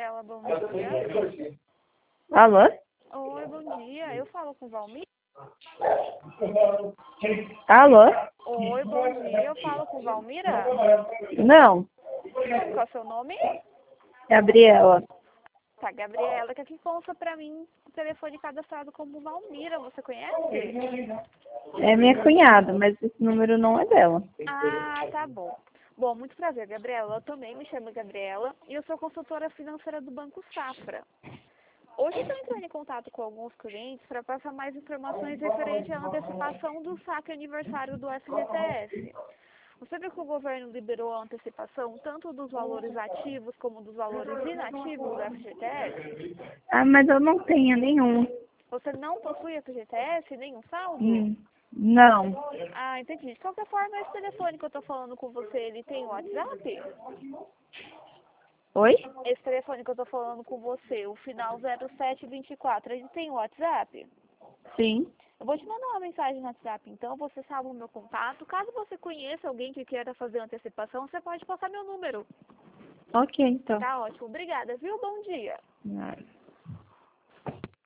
Gabriela, bom dia. Alô? Oi, bom dia. Eu falo com o Valmir? Alô? Oi, bom dia. Eu falo com Valmira? Não, Qual é o seu nome? Gabriela. Tá, Gabriela, que aqui consta pra mim o telefone cadastrado como Valmira. Você conhece? É minha cunhada, mas esse número não é dela. Ah, tá bom. Bom, muito prazer, Gabriela. Eu também me chamo Gabriela e eu sou consultora financeira do Banco Safra. Hoje eu estou entrando em contato com alguns clientes para passar mais informações referente à antecipação do saque aniversário do FGTS. Você viu que o governo liberou a antecipação tanto dos valores ativos como dos valores inativos do FGTS? Ah, mas eu não tenho nenhum. Você não possui FGTS, nenhum saldo? Não. Ah, entendi. De qualquer forma, esse telefone que eu estou falando com você, ele tem WhatsApp? Oi? Esse telefone que eu estou falando com você, o final 0724, ele tem WhatsApp? Sim. Eu vou te mandar uma mensagem no WhatsApp, então você salva o meu contato. Caso você conheça alguém que queira fazer antecipação, você pode passar meu número. Ok, então. Tá ótimo. Obrigada, viu? Bom dia. Ah.